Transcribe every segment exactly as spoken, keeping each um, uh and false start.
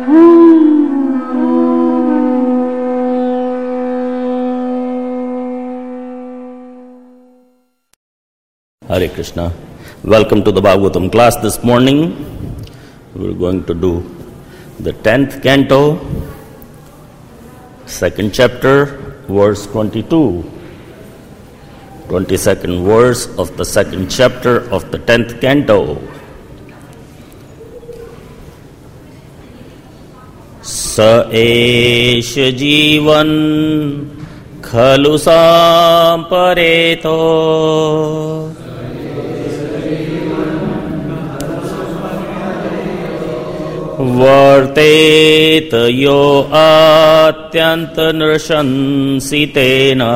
Hare Krishna. Welcome to the Bhagavatam class this morning. We're going to do the tenth canto, second chapter, verse twenty-two. twenty-second verse of the second chapter of the tenth canto. Sa esha jivan khalu sampareto Vartet yo atyanta nrshansitena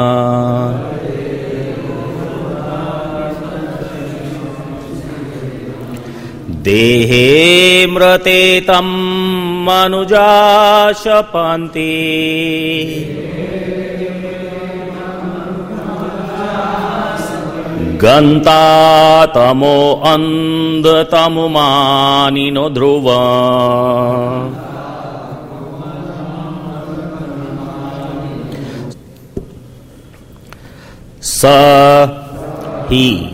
Dehe mrate tam manuja shapanti Ganta tamo andha tamo manino dhruva Sa he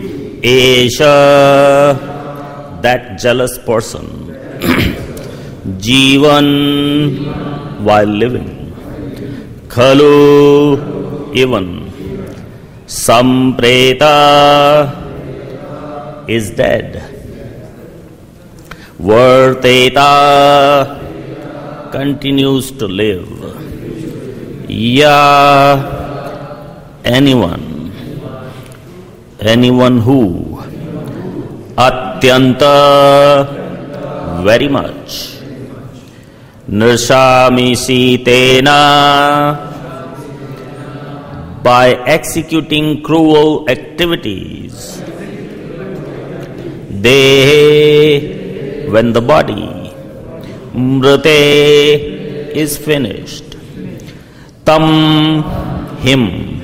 esha that jealous person Jivan while living Khalu even Sampreta is dead Varteta continues to live Ya anyone anyone who Atyanta very much Nrshami tena by executing cruel activities Dehe when the body Mrate is finished Tam him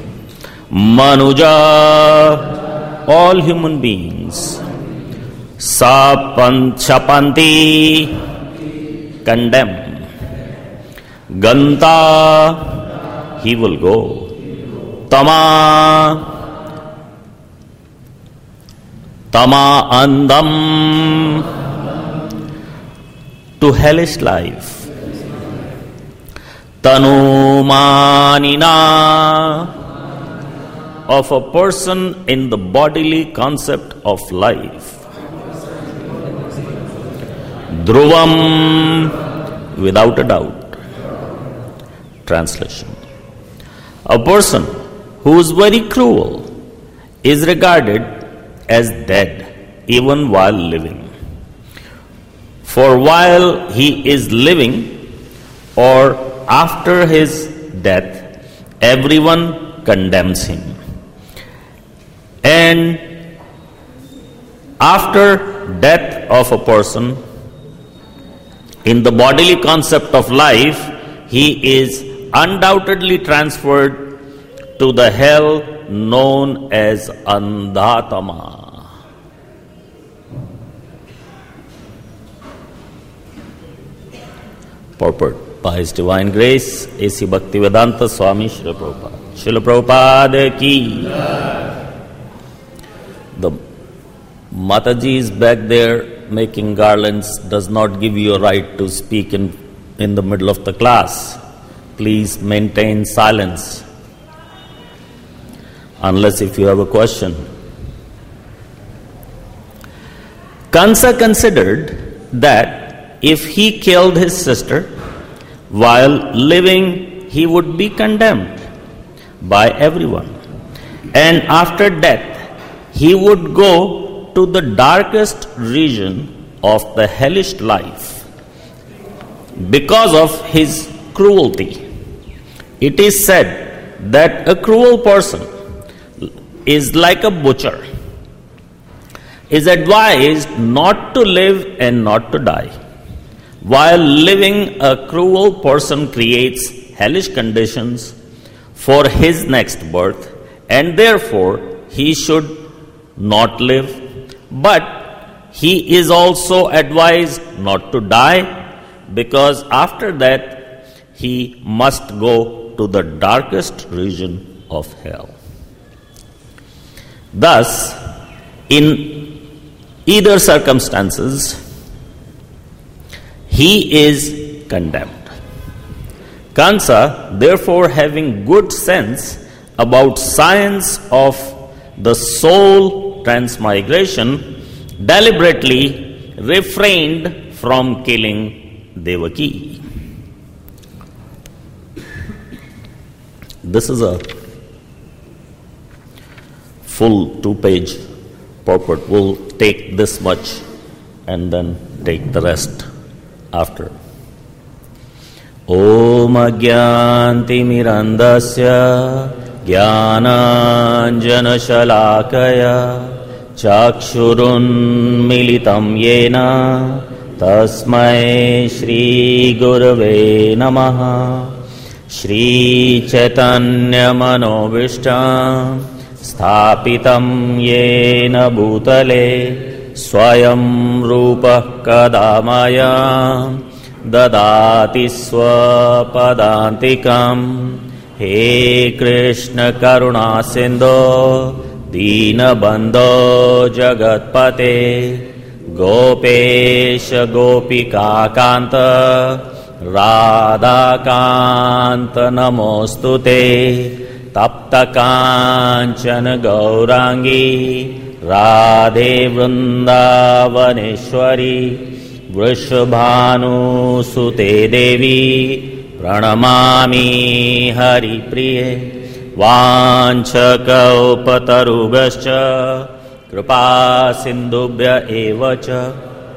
Manuja all human beings Sapanti condemn Ganta he will go Tama Tama andam to hellish life Tanumanina of a person in the bodily concept of life Dhruvam without a doubt. Translation. A person who is very cruel is regarded as dead even while living. For while he is living or after his death, everyone condemns him. And after death of a person, in the bodily concept of life, he is undoubtedly transferred to the hell known as Andhatama. Purport. By His Divine Grace, A C Bhaktivedanta Swami Srila Prabhupada. Srila Prabhupada ki. The Mataji is back there making garlands, does not give you a right to speak in, in the middle of the class. Please maintain silence. Unless if you have a question. Kansa considered that if he killed his sister while living, he would be condemned by everyone. And after death, he would go to the darkest region of the hellish life because of his cruelty. It is said that a cruel person is like a butcher, is advised not to live and not to die. While living, a cruel person creates hellish conditions for his next birth, and therefore he should not live. But he is also advised not to die because after that he must go to the darkest region of hell. Thus, in either circumstances, he is condemned. Kansa, therefore, having good sense about science of the soul transmigration, deliberately refrained from killing Devaki. This is a full two-page purport. We'll take this much and then take the rest after. Om Agyanti Mirandasya Jnananjana Shalakaya Chakshurun Militam Yena Tasmai Shri Gurave Namaha Shri Chaitanya Manovishtam Sthapitam Yena Bhutale Swayam Rupa Kadamaya Dadati Swapadantikam He Krishna Karuna Sindho Dina Bandho Jagatpate Gopesha Gopika Kanta Radha Kanta Namostute Tapta Kanchana Gaurangi Radhe Vrindavaneshwari Vrishabhanu Sute Devi Pranamami Hari Priye Vanchaka Upatarubhascha Kripa Sindhubhya Evacha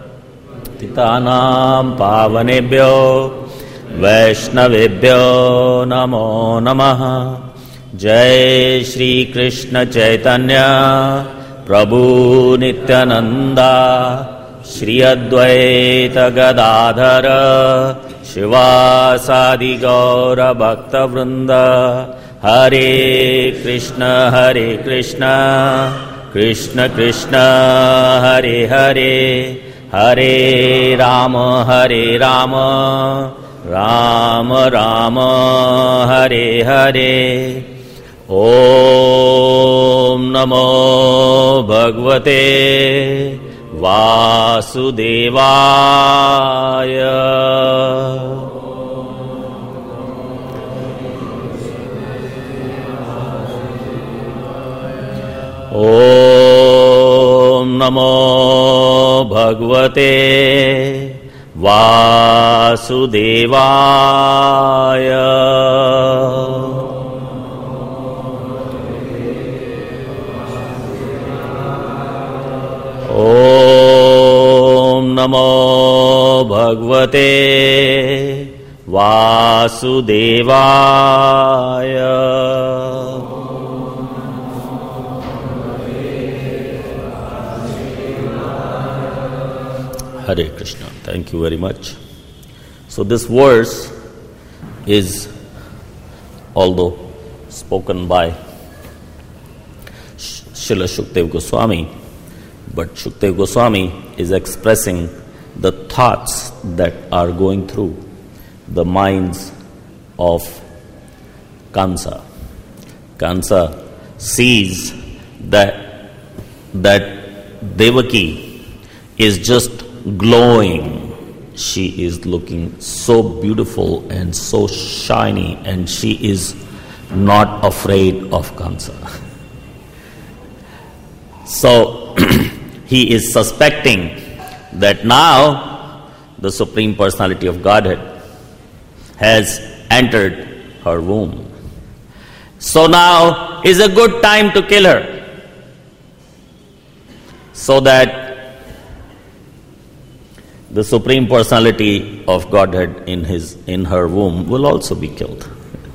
Titanam Pavanebhyo Vaishnavebhyo Namo Namaha Jai Shri Krishna Chaitanya Prabhu Nityananda Shri Advaita Gadadhara Shivasadi Gaura Bhakta Vrinda Hare Krishna Hare Krishna Krishna Krishna Hare Hare Hare Rama Hare Rama Rama Rama Hare Hare Om Namo Bhagavate Vasudevaya. Om Namo Bhagavate Vasudevaya. Om Namo Bhagavate Vasudevaya. Hare Krishna. Thank you very much. So this verse is, although spoken by Srila Shukdev Goswami, but Shukdev Goswami is expressing the thoughts that are going through the minds of Kansa. Kansa sees that that Devaki is just glowing. She is looking so beautiful and so shiny, and she is not afraid of Kansa. So he is suspecting that now the Supreme Personality of Godhead has entered her womb. So now is a good time to kill her, so that the Supreme Personality of Godhead in his in her womb will also be killed.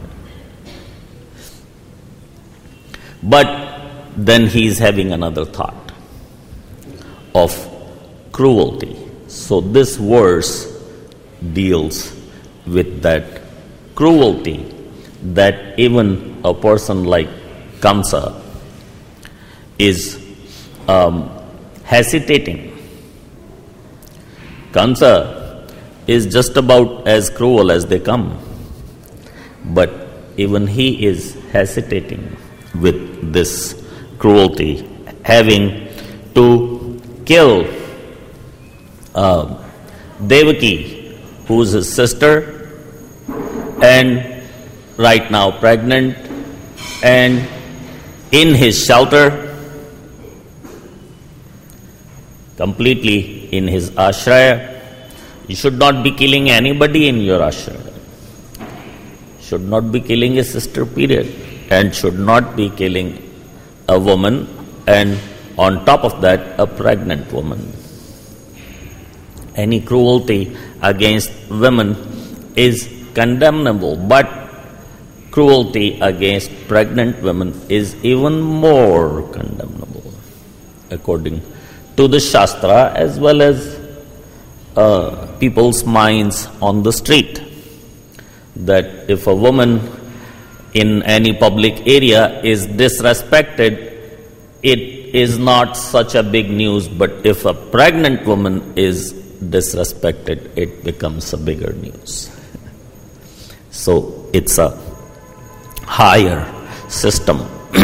But then he is having another thought of cruelty. So this verse deals with that cruelty that even a person like Kamsa is um, hesitating. Kamsa is just about as cruel as they come. But even he is hesitating with this cruelty, having to kill uh, Devaki, who is his sister, and right now pregnant, and in his shelter, completely in his ashraya. You should not be killing anybody in your ashraya. Should not be killing a sister, period. And should not be killing a woman, and on top of that, a pregnant woman. Any cruelty against women is condemnable, but cruelty against pregnant women is even more condemnable, according to the Shastra, as well as uh, people's minds on the street. That if a woman in any public area is disrespected, it is not such a big news, but if a pregnant woman is disrespected, it becomes a bigger news. So it's a higher system.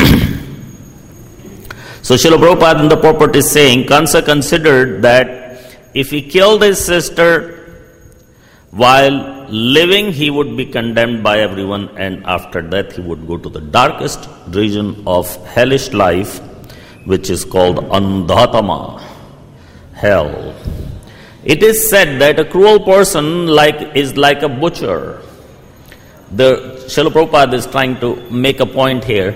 So Srila Prabhupada in the purport is saying, Kansa considered that if he killed his sister while living, he would be condemned by everyone, and after that he would go to the darkest region of hellish life, which is called Andhatama, hell. It is said that a cruel person like is like a butcher. The Srila Prabhupada is trying to make a point here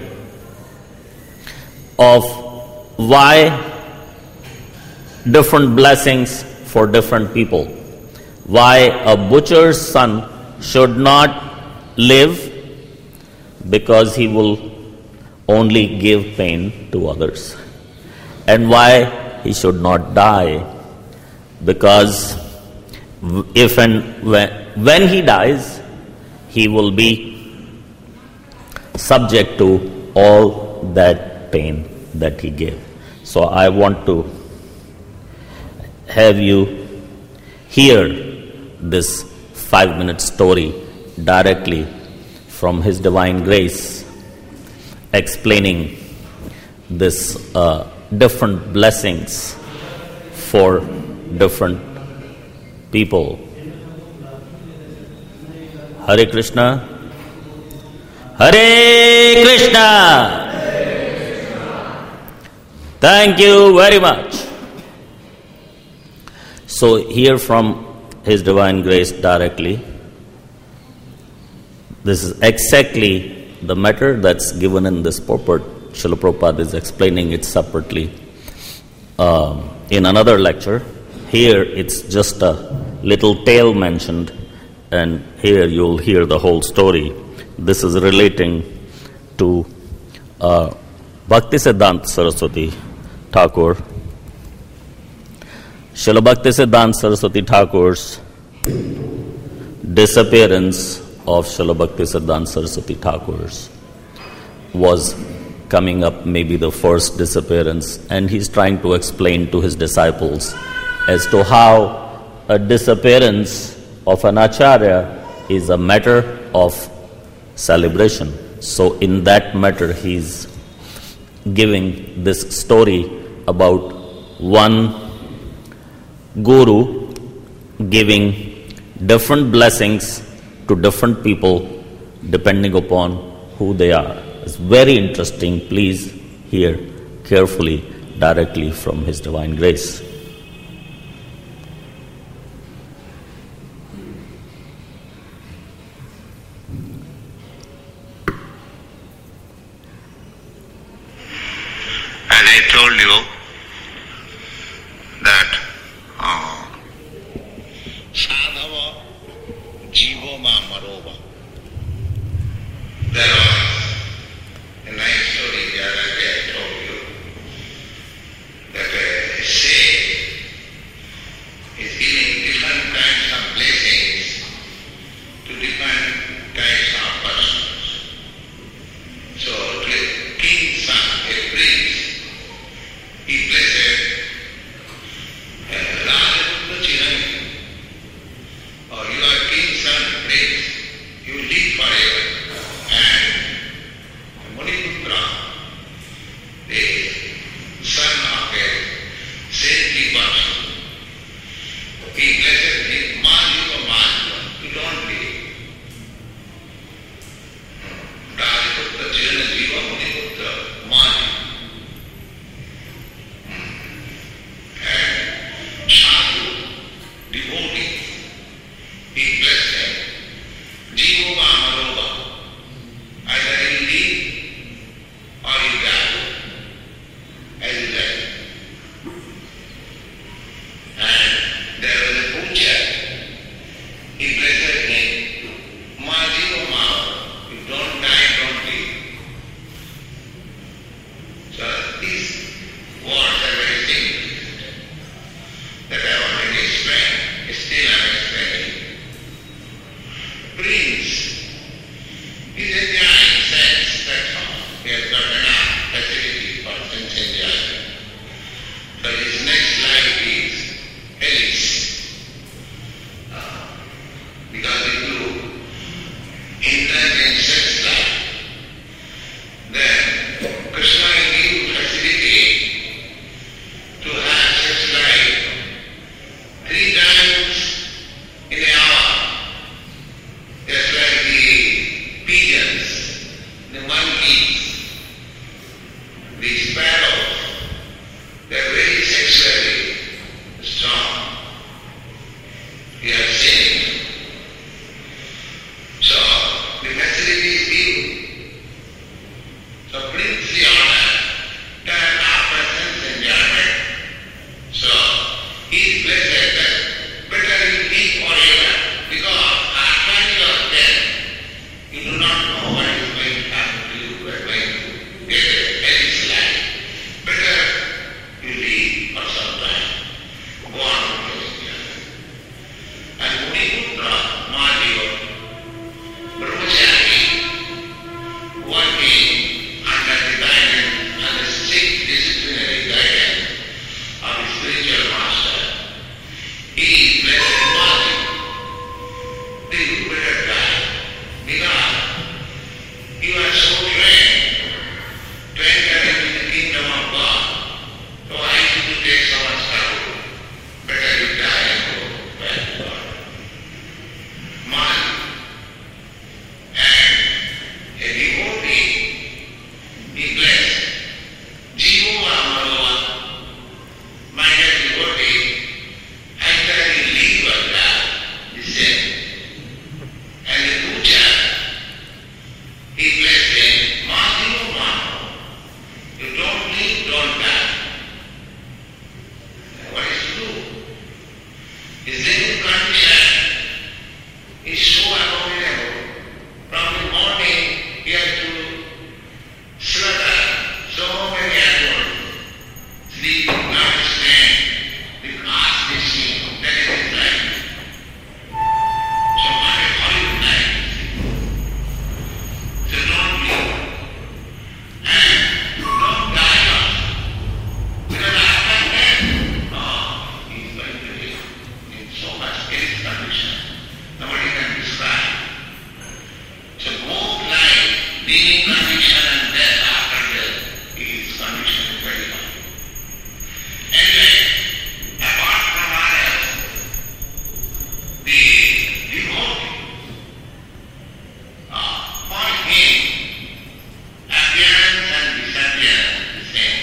of why different blessings for different people. Why a butcher's son should not live, because he will only give pain to others. And why he should not die, because if and when, when he dies, he will be subject to all that pain that he gave. So I want to have you hear this five-minute story directly from His Divine Grace, explaining this uh, different blessings for different people. Hare Krishna, Hare Krishna. Thank you very much. So here from His Divine Grace directly, this is exactly the matter that's given in this purport. Srila Prabhupada is explaining it separately um, in another lecture. Here it's just a little tale mentioned, and here you'll hear the whole story. This is relating to uh, Bhaktisiddhanta Saraswati Thakur. Srila Bhaktisiddhanta Saraswati Thakur's disappearance of Srila Bhaktisiddhanta Saraswati Thakur's was coming up, maybe the first disappearance, and he's trying to explain to his disciples as to how a disappearance of an acharya is a matter of celebration. So in that matter, he's giving this story about one guru giving different blessings to different people depending upon who they are. It's very interesting. Please hear carefully directly from His Divine Grace. As I told you that uh, Sadhava Jivoma Marova. There was a nice story the other day I told you that a sage he is blessed that better you live forever, because after your death, you do not know what is going to happen to you, you are going to get a hellish life. Better you live for some time, go on with your life. And Muniputra, Mahadeva, Brahmachari, working under the guidance and the strict disciplinary guidance of his spiritual master, he is blessed in body. They do better die, because you are so trained to enter into the kingdom of God. So why should you take so much trouble? Better you die and go back to God. Man and a devotee be blessed. Jivo Amarova, my dear devotee, either you live or die, the same. And the Puja, he blessed him, Madhivo Mano. You don't live, don't die. What is to do? His living condition is so abominable. From the morning, he has to slaughter so many animals. Sleep, not stand, the cast is seen. That is his life. So what a horrible life. So don't live. And don't die also. Because after death, no, he is going to live in so much hellish condition. Nobody can describe. So both life, living condition and death after death, his condition is very high. Anyway, apart from all else, the devotee, uh, for him, appearance and disappearance is the same.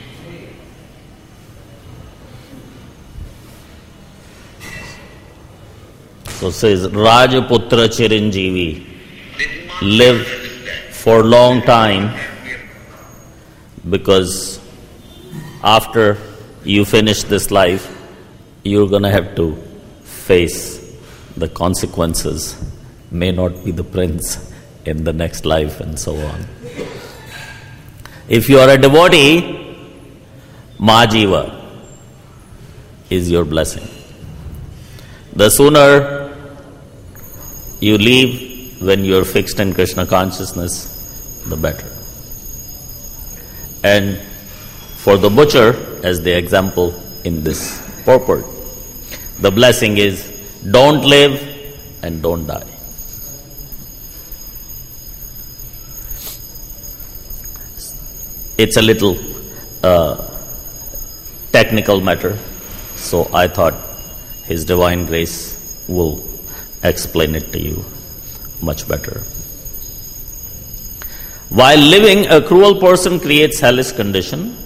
So says Rajaputra Chiranjeevi, They do not live understand. for long time, because after you finish this life, you're going to have to face the consequences. May not be the prince in the next life, and so on. If you are a devotee, Mahajiva is your blessing. The sooner you leave when you are fixed in Krishna consciousness, the better. And for the butcher, as the example in this purport, the blessing is, don't live and don't die. It's a little uh, technical matter, so I thought His Divine Grace will explain it to you much better. While living, a cruel person creates hellish condition,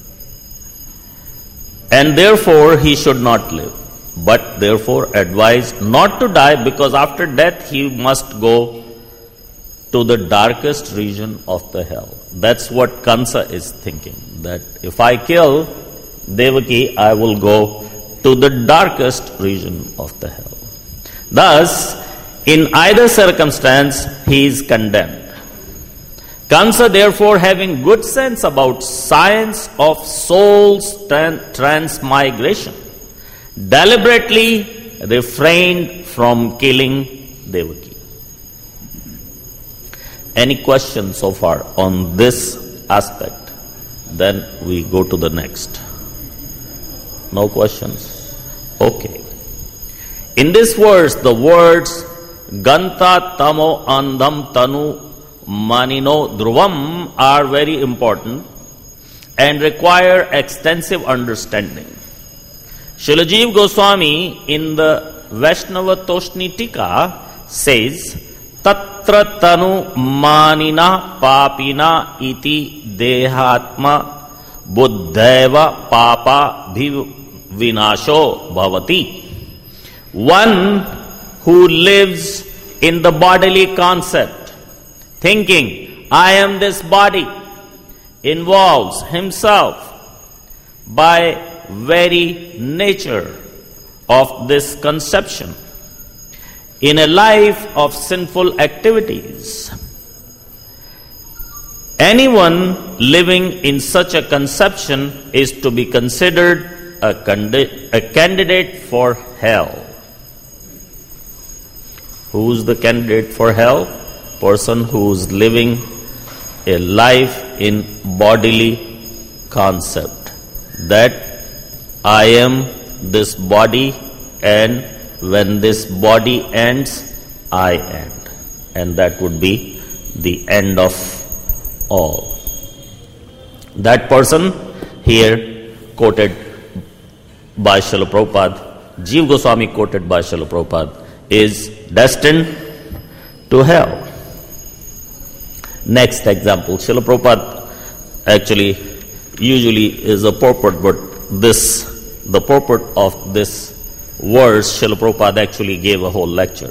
and therefore he should not live, but therefore advised not to die, because after death he must go to the darkest region of the hell. That's what Kansa is thinking, that if I kill Devaki, I will go to the darkest region of the hell. Thus, in either circumstance, he is condemned. Kansa, therefore, having good sense about science of soul's tran- transmigration, deliberately refrained from killing Devaki. Any questions so far on this aspect? Then we go to the next. No questions? Okay. In this verse, the words Ganta Tamo Andam Tanu Manino Dhruvam are very important and require extensive understanding. Srila Jiva Goswami in the Vaishnava Toshni Tika says, Tatra Tanu Manina Papina Iti Dehatma Buddheva Papa Vinasho Bhavati. One who lives in the bodily concept, thinking, I am this body, involves himself by very nature of this conception, in a life of sinful activities, anyone living in such a conception is to be considered a, candi- a candidate for hell. Who's the candidate for hell? Person who's living a life in bodily concept. That I am this body, and when this body ends, I end. And that would be the end of all. That person here quoted by Srila Prabhupada, Jiva Goswami quoted by Srila Prabhupada, is destined to hell. Next example, Srila Prabhupada actually usually is a purport, but this, the purport of this verse, Srila Prabhupada actually gave a whole lecture.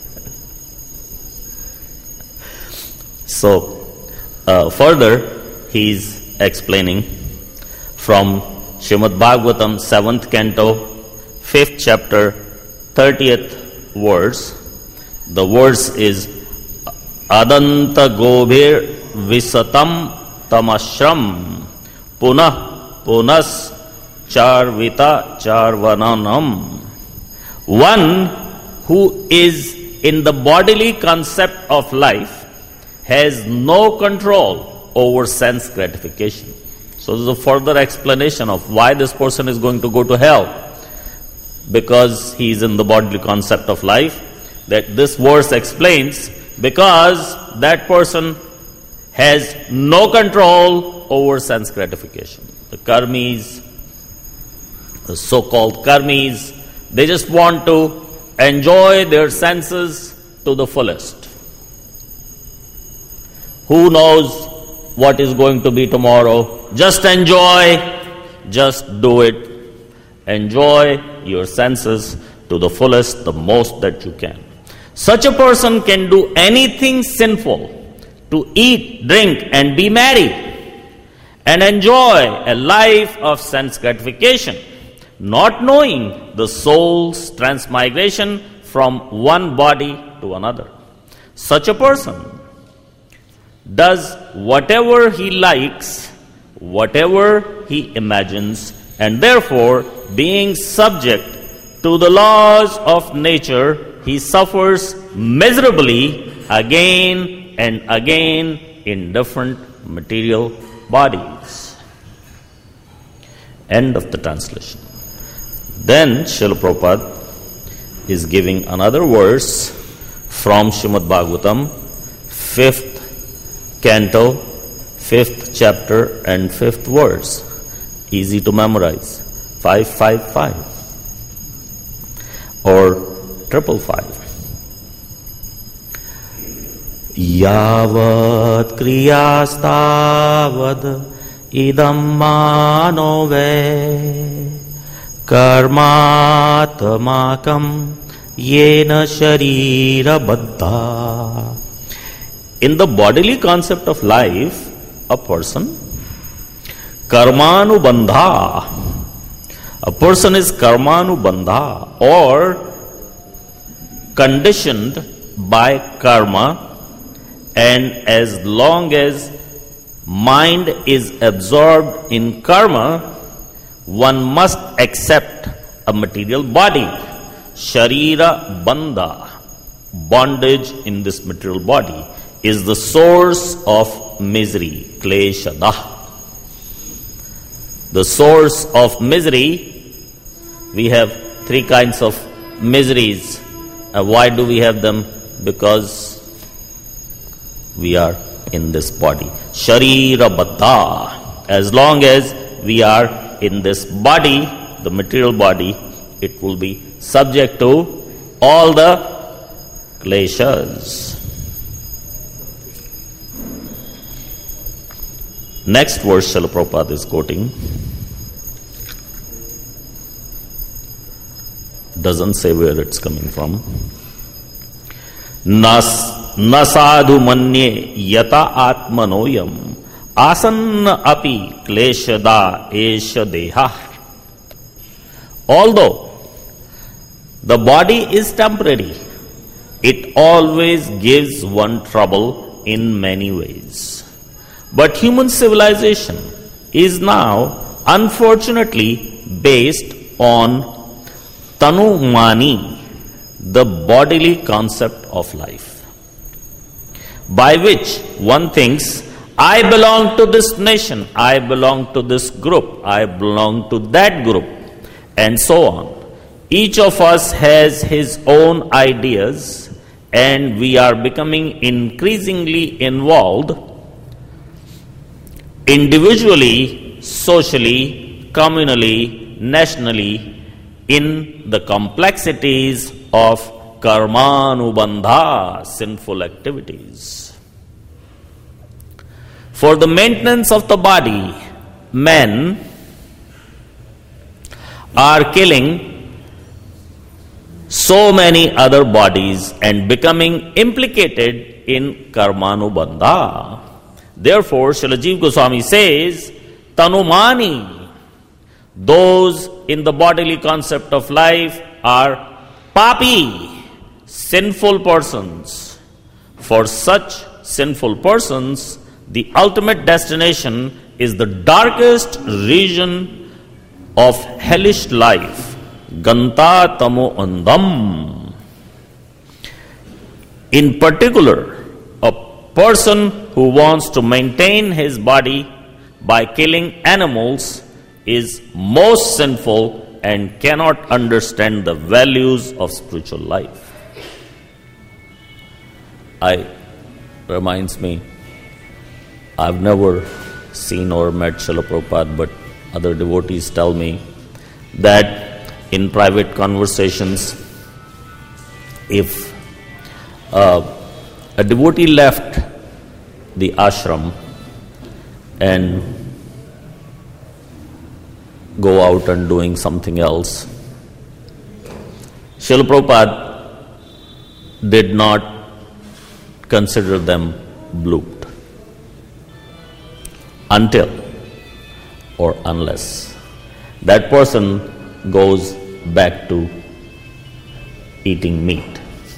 So, Uh, further, he is explaining from Srimad Bhagavatam, seventh canto, fifth chapter, thirtieth verse. The verse is Adanta Gobhir Visatam Tamashram Punah Punas Charvita Charvananam. One who is in the bodily concept of life has no control over sense gratification. So this is a further explanation of why this person is going to go to hell. Because he is in the bodily concept of life. That this verse explains, because that person has no control over sense gratification. The karmis, the so-called karmis, they just want to enjoy their senses to the fullest. Who knows what is going to be tomorrow? Just enjoy, just do it. Enjoy your senses to the fullest, the most that you can. Such a person can do anything sinful, to eat, drink, and be merry, and enjoy a life of sense gratification, not knowing the soul's transmigration from one body to another. Such a person does whatever he likes, whatever he imagines, and therefore, being subject to the laws of nature, he suffers miserably again and again in different material bodies. End of the translation. Then Srila Prabhupada is giving another verse from Srimad Bhagavatam, fifth canto, fifth chapter and fifth verse. Easy to memorize. Five, five, five. Or triple five. Yavat kriyastavad idam manove karmatamakam yena sharira baddha. In the bodily concept of life, a person, karmanubandha, a person is karmanubandha or conditioned by karma, and as long as mind is absorbed in karma, one must accept a material body, sharira bandha, bondage in this material body, is the source of misery, kleshada. The source of misery, we have three kinds of miseries. And why do we have them? Because we are in this body. Sharira baddha. As long as we are in this body, the material body, it will be subject to all the kleshas. Next verse Srila Prabhupada is quoting doesn't say where it's coming from. Nas nasadu manye yata atmanoyam asanna api kleshada esha deha. Although the body is temporary, it always gives one trouble in many ways. But human civilization is now unfortunately based on Tanumani, the bodily concept of life, by which one thinks, I belong to this nation, I belong to this group, I belong to that group, and so on. Each of us has his own ideas, and we are becoming increasingly involved individually, socially, communally, nationally in the complexities of karmanubandha, sinful activities. For the maintenance of the body, men are killing so many other bodies and becoming implicated in karmanubandha. Therefore, Srila Jiva Goswami says, Tanumani, those in the bodily concept of life are papi, sinful persons. For such sinful persons, the ultimate destination is the darkest region of hellish life, Ganta Tamo Andam. In particular, a person who wants to maintain his body by killing animals is most sinful and cannot understand the values of spiritual life. I reminds me, I've never seen or met Srila Prabhupada, but other devotees tell me that in private conversations, if uh, a devotee left the ashram and go out and doing something else, Srila Prabhupada did not consider them blooped until or unless that person goes back to eating meat.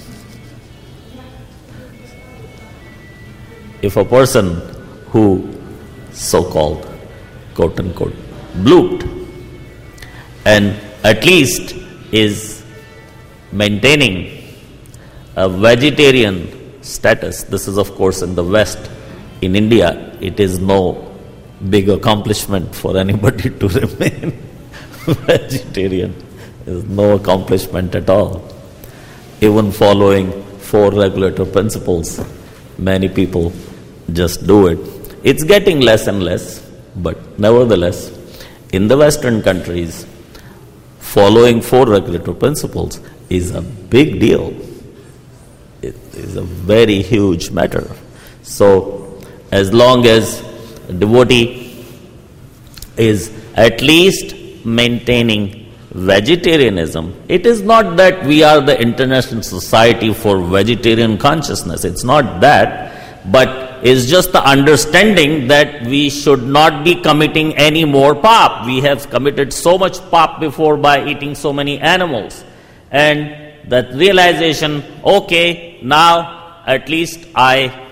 If a person who so-called, quote unquote, blooped and at least is maintaining a vegetarian status, this is of course in the West. In India, it is no big accomplishment for anybody to remain vegetarian. There is no accomplishment at all. Even following four regulator principles, many people just do it. It's getting less and less, but nevertheless, in the Western countries, following four regulator principles is a big deal. It is a very huge matter. So, as long as a devotee is at least maintaining vegetarianism, it is not that we are the International Society for Vegetarian Consciousness. It's not that, but it's just the understanding that we should not be committing any more pap. We have committed so much pap before by eating so many animals. And that realization, okay, now at least I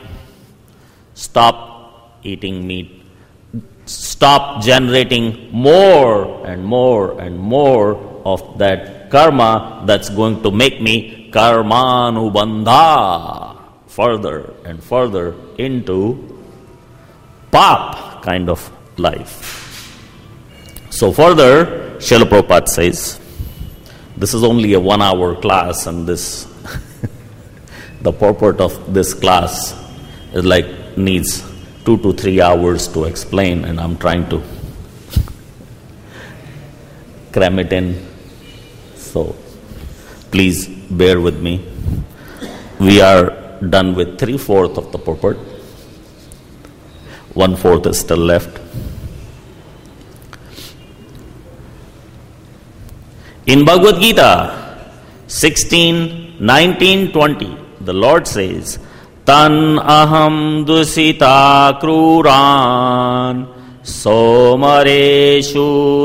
stop eating meat, stop generating more and more and more of that karma that's going to make me karmanubandha, further and further into pap kind of life. So further, Srila Prabhupada says, this is only a one hour class, and this the purport of this class is like needs two to three hours to explain, and I'm trying to cram it in. So please bear with me. We are done with three-fourths of the purport. One-fourth is still left. In Bhagavad Gita sixteen, nineteen, twenty, the Lord says, Tan aham dusita kruran somareshu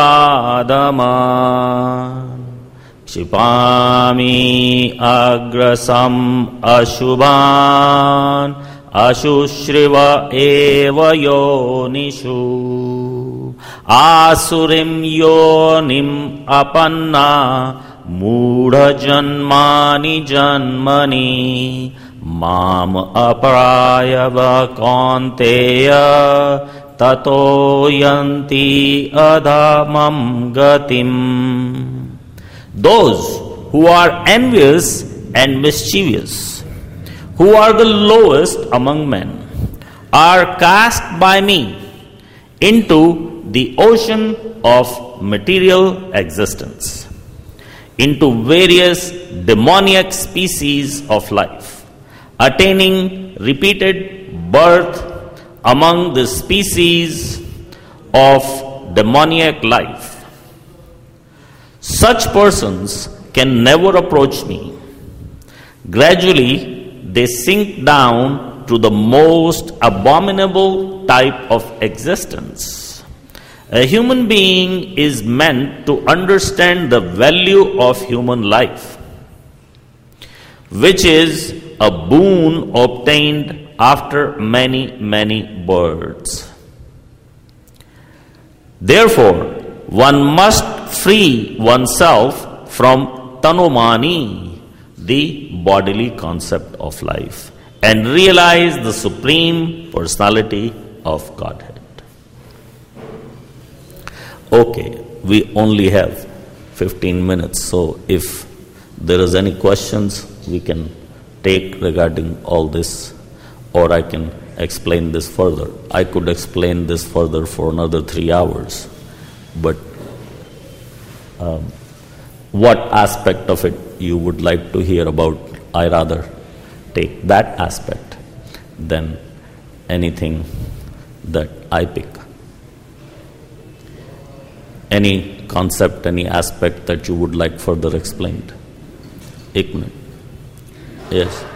naradaman Kshipami agrasam ashubhan Ashushriva eva yonishu Asurim yonim apanna Mudha janmani janmani Mam aparayava kaunteya Tato yanti adhamam gatim. Those who are envious and mischievous, who are the lowest among men, are cast by me into the ocean of material existence, into various demoniac species of life, attaining repeated birth among the species of demoniac life. Such persons can never approach me. Gradually, they sink down to the most abominable type of existence. A human being is meant to understand the value of human life, which is a boon obtained after many, many births. Therefore, one must free oneself from tanumani, the bodily concept of life, and realize the Supreme Personality of Godhead. Okay, we only have fifteen minutes, so if there is any questions we can take regarding all this, or I can explain this further. I could explain this further for another three hours, but um, what aspect of it you would like to hear about, I rather take that aspect than anything that I pick. Any concept, any aspect that you would like further explained? Ignorant. Yes.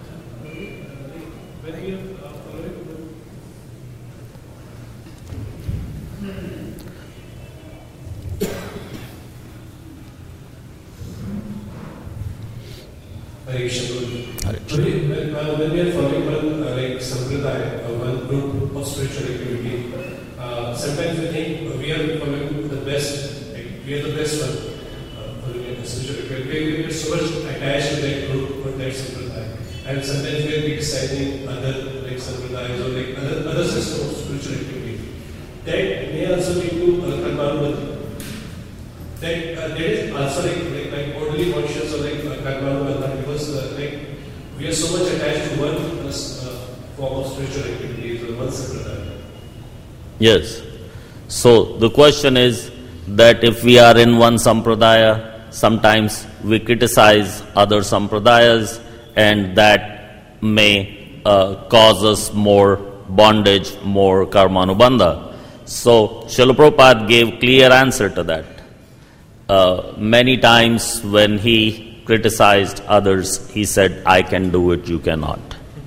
Hare Krishna. When, uh, when we are following one uh, like sampradaya, uh, one group of spiritual activity, uh, sometimes we think we are following the best, like we are the best one uh, following the spiritual activity. We are so much attached to that group or that sampradaya, and sometimes we are criticizing other like sampradayas or like other, other systems of spiritual activity. That may also lead to uh, karmanubandha. That uh, that is also like like, like bodily conscious or like uh, karmanubandha, because uh, like we are so much attached to one uh, form of spiritual activities or one sampradaya. Yes. So the question is that if we are in one sampradaya, sometimes we criticize other sampradayas, and that may uh, cause us more bondage, more karmanubandha. So Srila Prabhupada gave clear answer to that. Uh, many times when he criticized others, he said, I can do it, you cannot.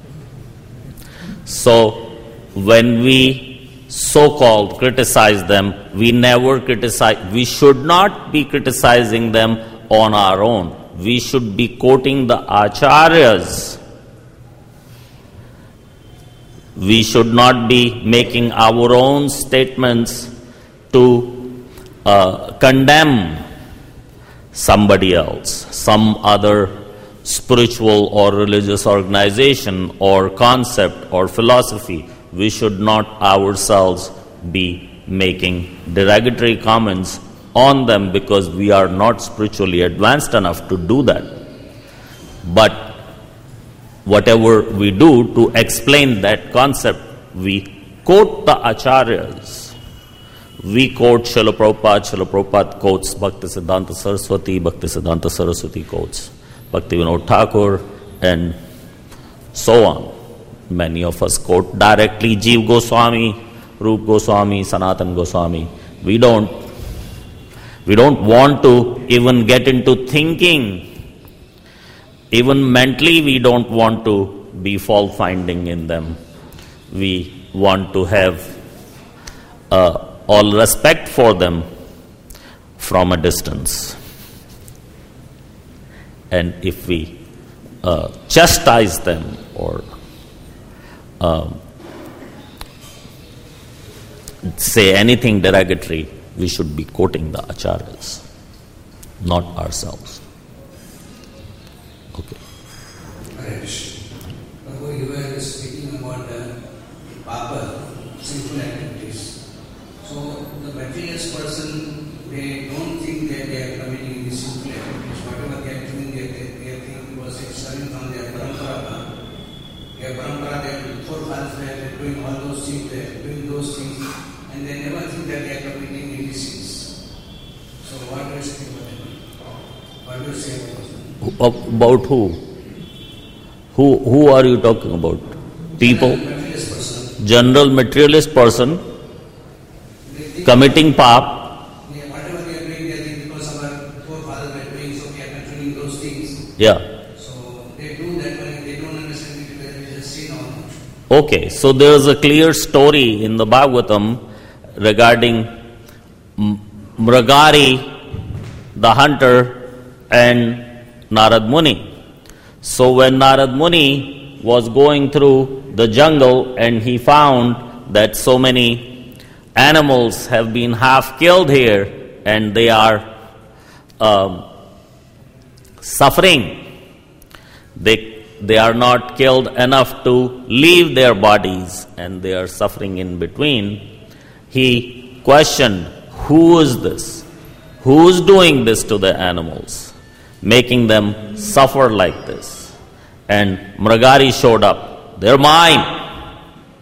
So when we so-called criticize them, we never criticize, we should not be criticizing them on our own. We should be quoting the acharyas. We should not be making our own statements to uh, condemn somebody else, some other spiritual or religious organization or concept or philosophy. We should not ourselves be making derogatory comments on them, because we are not spiritually advanced enough to do that. But whatever we do to explain that concept, we quote the acharyas. We quote Srila Prabhupada, Srila Prabhupada quotes Bhaktisiddhanta Saraswati, Bhaktisiddhanta Saraswati quotes Bhaktivinoda Thakur, and so on. Many of us quote directly Jeev Goswami, Rup Goswami, Sanatan Goswami. We don't, we don't want to even get into thinking. Even mentally, we don't want to be fault finding in them. We want to have uh, all respect for them from a distance. And if we uh, chastise them or uh, say anything derogatory, we should be quoting the acharyas, not ourselves. Okay. Prabhu, you were speaking about the papa, sinful activities. So the materialist person, they don't think that they are committing these sinful activities. Whatever they are doing, they, they, they think it was external from their parampara. Their parampara, their forefathers were doing all those things, they are doing those things, and they never think that they are committing any sins. So what do you say about that? What do you say about that? About who? Who who are you talking about? People? General materialist person. General materialist person committing pap. Yeah, whatever they are doing, they think because our forefathers were doing, so we are continuing those things. Yeah. So they do that, but they don't understand it whether it is a sin or not. Okay, so there is a clear story in the Bhagavatam regarding Mragari, the hunter, and Narad Muni. So when Narad Muni was going through the jungle and he found that so many animals have been half killed here and they are um, suffering, they, they are not killed enough to leave their bodies and they are suffering in between, he questioned, who is this? Who is doing this to the animals, making them suffer like this? And Mragari showed up. They're mine.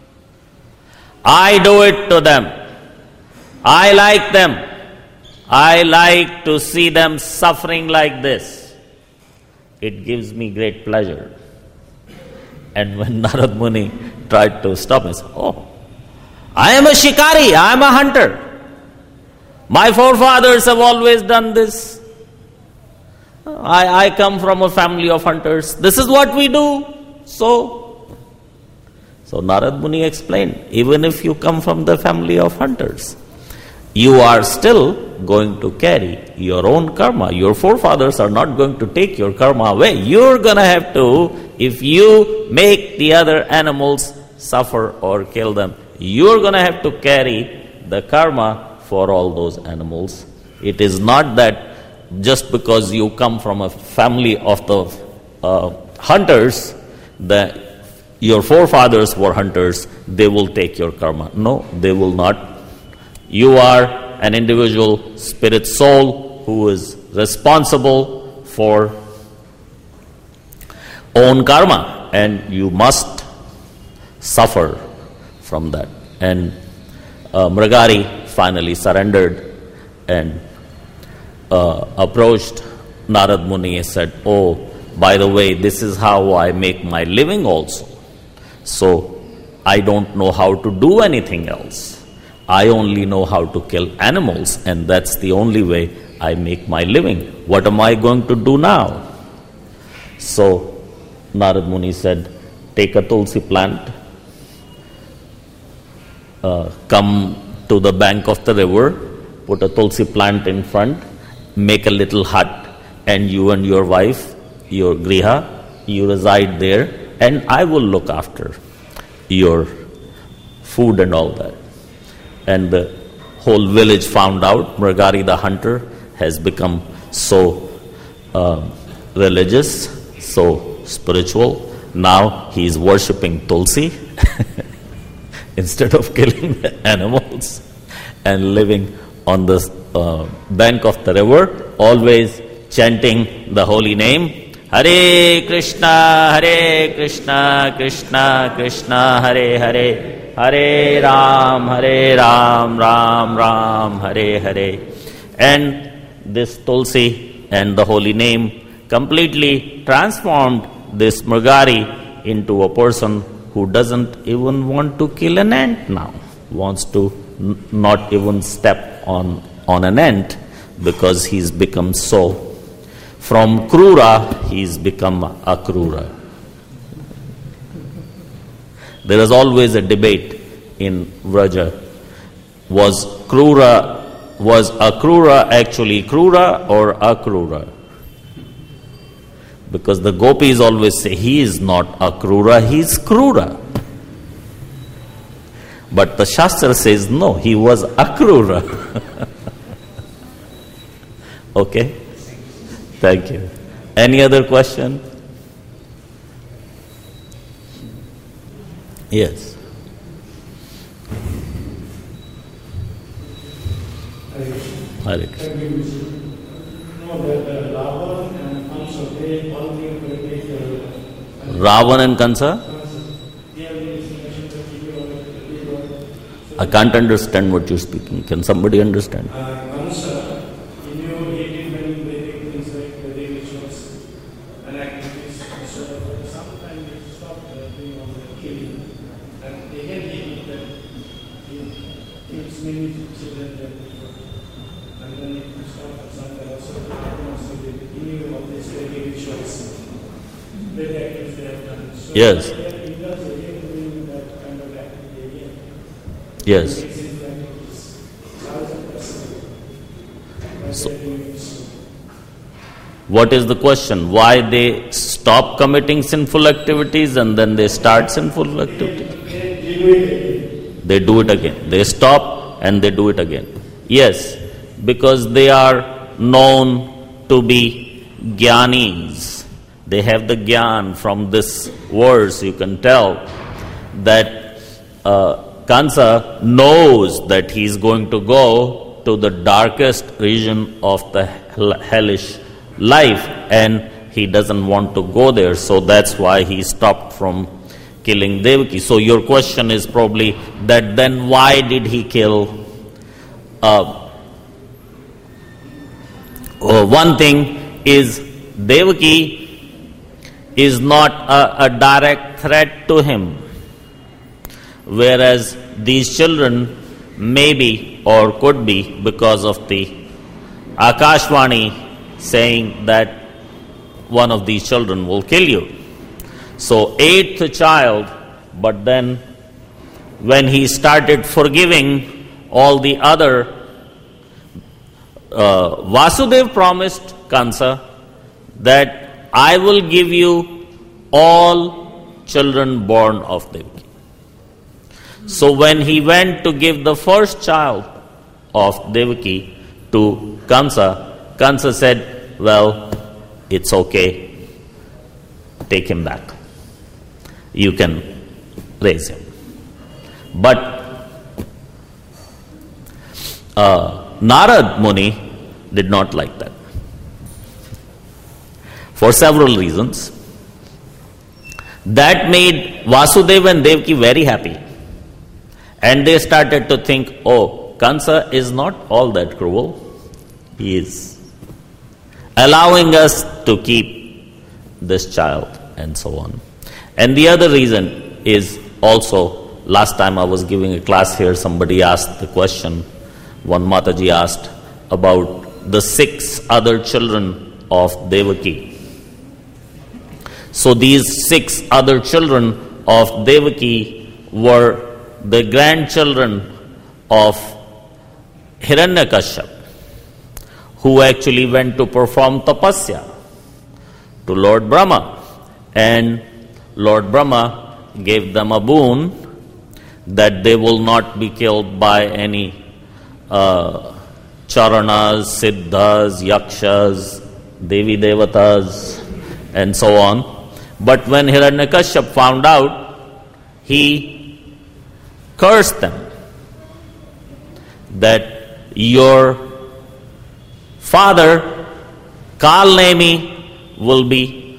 I do it to them. I like them. I like to see them suffering like this. It gives me great pleasure. And when Narad Muni tried to stop him, he said, oh, I am a shikari, I am a hunter. My forefathers have always done this. I, I come from a family of hunters. This is what we do. So, so Narad Muni explained, even if you come from the family of hunters, you are still going to carry your own karma. Your forefathers are not going to take your karma away. You're going to have to, if you make the other animals suffer or kill them, you're going to have to carry the karma for all those animals. It is not that just because you come from a family of the uh, hunters, that your forefathers were hunters, they will take your karma. No, they will not. You are an individual spirit soul who is responsible for own karma, and you must suffer from that. And uh, Mragari finally surrendered and uh, approached Narad Muni and said, oh, by the way, this is how I make my living also. So I don't know how to do anything else. I only know how to kill animals, and that's the only way I make my living. What am I going to do now? So Narad Muni said, take a tulsi plant, uh, come to the bank of the river, put a tulsi plant in front, make a little hut, and you and your wife, your griha, you reside there, and I will look after your food and all that. And the whole village found out Mragari the hunter has become so uh, religious, so spiritual. Now he is worshipping Tulsi instead of killing the animals, and living on the uh, bank of the river, always chanting the holy name, Hare Krishna, Hare Krishna, Krishna Krishna, Hare Hare, Hare Ram, Hare Ram, Ram Ram, Hare Hare. And this Tulsi and the holy name completely transformed this Mragari into a person who doesn't even want to kill an ant now, wants to n- not even step on, on an ant, because he's become so. From Krura, he's become Akrura. There is always a debate in Vraja was Krura, was Akrura actually Krura or Akrura? Because the gopis always say he is not Akrura, he is Krura. But the Shastra says no, he was Akrura. Okay? Thank you. Any other question? Yes. Hare Krishna. Ravan and Kansa? I can't understand what you're speaking. Can somebody understand? Yes. Yes. So, what is the question? Why they stop committing sinful activities and then they start sinful activities? They do it again. They stop and they do it again. Yes, because they are known to be jnanis. They have the jnana. From this verse you can tell that uh, Kansa knows that he is going to go to the darkest region of the hellish life and he doesn't want to go there, so that's why he stopped from killing Devaki. So your question is probably that then why did he kill? Uh, uh, one thing is Devaki is not a, a direct threat to him, whereas these children may be or could be because of the Akashvani saying that one of these children will kill you. So eighth child, but then when he started forgiving all the other, uh, Vasudev promised Kansa that I will give you all children born of Devaki. So when he went to give the first child of Devaki to Kansa, Kansa said, well, it's okay, take him back. You can raise him. But uh, Narad Muni did not like that. For several reasons. That made Vasudeva and Devaki very happy. And they started to think, oh, Kansa is not all that cruel. He is allowing us to keep this child and so on. And the other reason is also, last time I was giving a class here, somebody asked the question, one Mataji asked about the six other children of Devaki. So these six other children of Devaki were the grandchildren of Hiranyakashyap, who actually went to perform tapasya to Lord Brahma. And Lord Brahma gave them a boon that they will not be killed by any uh, charanas, siddhas, yakshas, devi devatas, and so on. But when Hiranyakashyap found out, he cursed them that your father, Kalnemi, will be,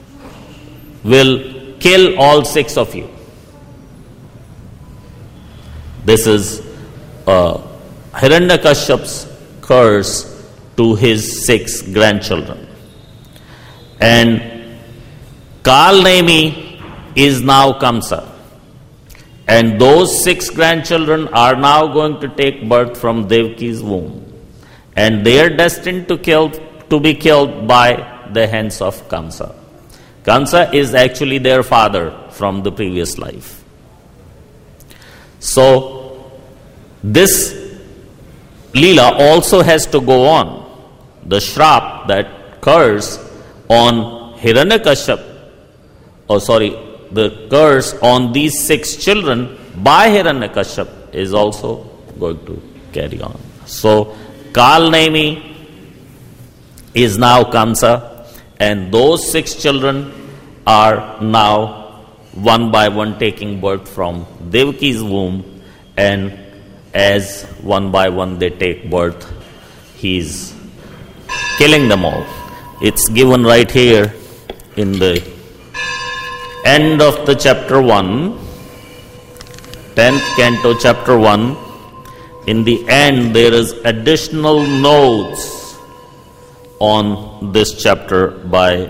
will kill all six of you. This is uh, Hiranyakashyap's curse to his six grandchildren. And Kalnemi is now Kamsa. And those six grandchildren are now going to take birth from Devaki's womb. And they are destined to, kill, to be killed by the hands of Kamsa. Kamsa is actually their father from the previous life. So, this Leela also has to go on. The shrap, that curse on Hiranyakashipu, oh sorry, the curse on these six children by Hiranyakashipu is also going to carry on. So, Kalnemi is now Kamsa, and those six children are now one by one taking birth from Devaki's womb, and as one by one they take birth, he's killing them all. It's given right here in the end of the chapter one, tenth canto, chapter one. In the end, there is additional notes on this chapter by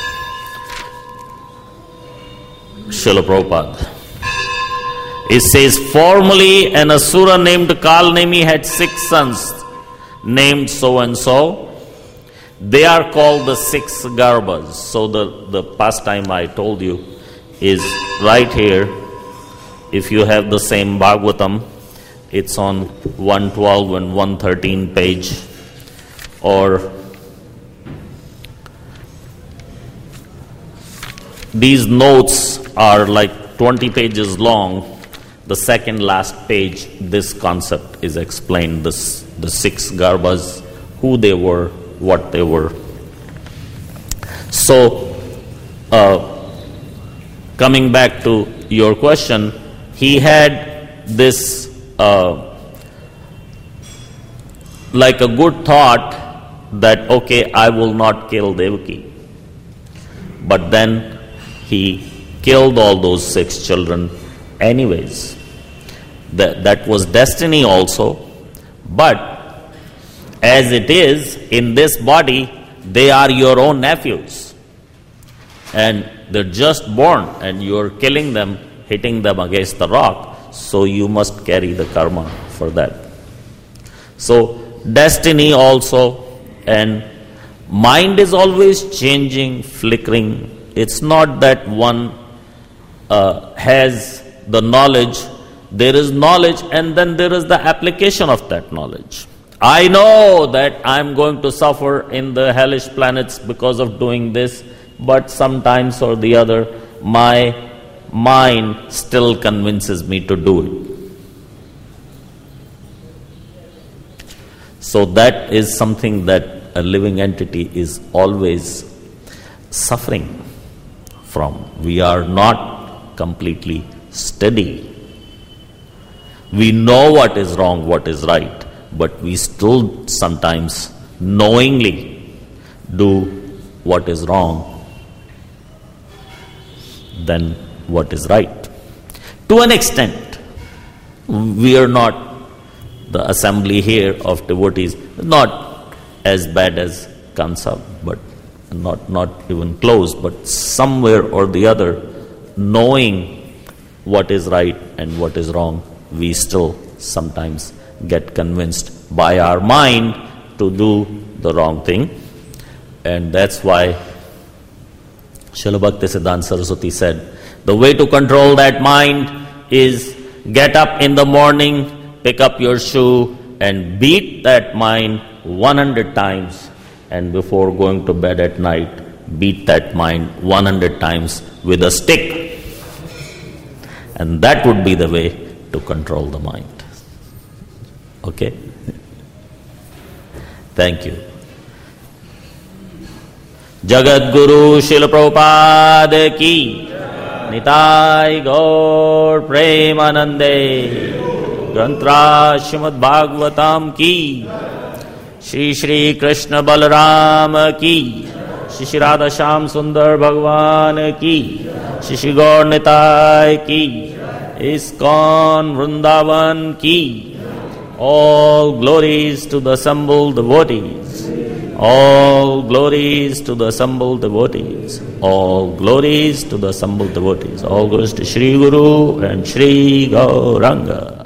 Srila Prabhupada. It says, formerly an asura named Kalnemi had six sons named so and so. They are called the six Garbhas. So the, the pastime I told you is right here. If you have the same Bhagavatam, it's on one twelve and one thirteen page. Or these notes are like twenty pages long. The second last page, this concept is explained. This, the six Garbhas, who they were, what they were. So, uh, coming back to your question, he had this uh, like a good thought that, okay, I will not kill Devaki. But then he killed all those six children anyways. That, that was destiny also. But as it is, in this body, they are your own nephews. And they're just born and you're killing them, hitting them against the rock. So you must carry the karma for that. So destiny also, and mind is always changing, flickering. It's not that one uh, has the knowledge. There is knowledge and then there is the application of that knowledge. I know that I'm going to suffer in the hellish planets because of doing this, but sometimes or the other, my mind still convinces me to do it. So that is something that a living entity is always suffering from. We are not completely steady. We know what is wrong, what is right, but we still sometimes knowingly do what is wrong than what is right. To an extent, we are not, the assembly here of devotees, not as bad as Kamsa, but not, not even close, but somewhere or the other, knowing what is right and what is wrong, we still sometimes get convinced by our mind to do the wrong thing. And that's why Srila Bhaktisiddhanta Saraswati said, the way to control that mind is get up in the morning, pick up your shoe and beat that mind one hundred times, and before going to bed at night, beat that mind one hundred times with a stick. And that would be the way to control the mind. Okay? Thank you. Jagat Guru Srila Prabhupada ki, Nitai Gaur Premanande, Grantra Srimad Bhagavatam ki, Shri Shri Krishna Balaram ki, Shri Shri Radha Shyam Sundar Bhagavan ki, Shri Shri Gaur Nitai ki, ISKCON Vrindavan ki. All glories to the assembled devotees. All glories to the assembled devotees. All glories to the assembled devotees. All glories to Shri Guru and Shri Gauranga.